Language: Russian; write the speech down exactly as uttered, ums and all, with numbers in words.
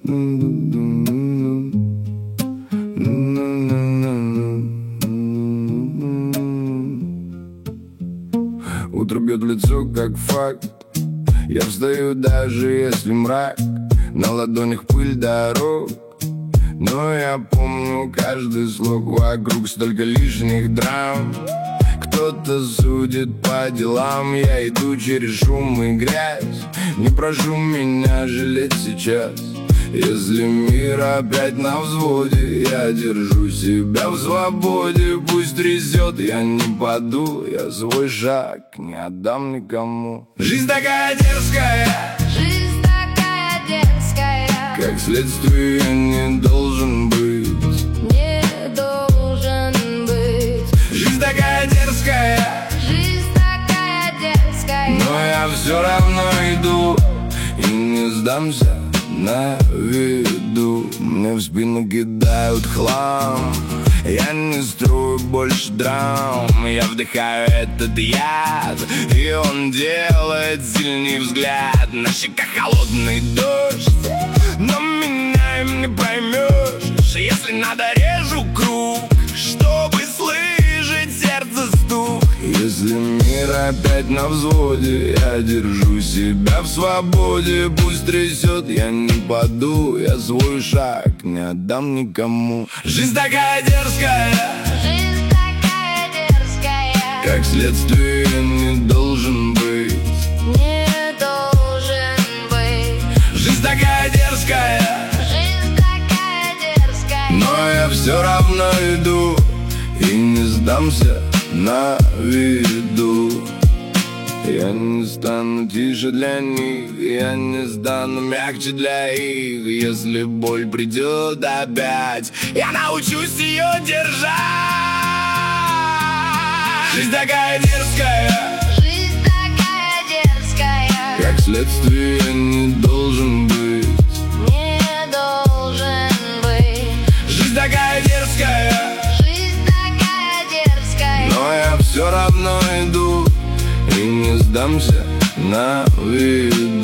Утро бьет в лицо, как факт. Я встаю, даже если мрак. На ладонях пыль дорог, но я помню каждый слог. Вокруг столько лишних драм. Кто-то судит по делам. Я иду через шум и грязь. Не прошу меня жалеть сейчас. Если мир опять на взводе, я держу себя в свободе. Пусть трясет, я не паду. Я свой шаг не отдам никому. Жизнь такая дерзкая, жизнь такая дерзкая, как следствие не должен быть, не должен быть. Жизнь такая дерзкая, жизнь такая дерзкая, но я все равно иду и не сдамся на виду. Мне в спину кидают хлам. Я не строю больше драм. Я вдыхаю этот яд, и он делает сильный взгляд. На щеках холодный дождь, но меня им не поймешь. Если надо, режу круг, чтобы слышать сердце стук. Если мир опять на взводе, я держу себя в свободе. Пусть трясет, я не паду. Я свой шаг не отдам никому. Жизнь такая дерзкая, жизнь такая дерзкая, как следствие не должен быть, не должен быть. Жизнь такая дерзкая, жизнь такая дерзкая, но я все равно иду и не сдамся на виду. Я не стану тише для них, я не стану мягче для их. Если боль придет опять, я научусь ее держать. Жизнь такая дерзкая, жизнь такая дерзкая, как следствие не должен быть, не должен быть. Жизнь такая дерзкая, жизнь такая дерзкая, но я все равно иду и не сдамся на виду.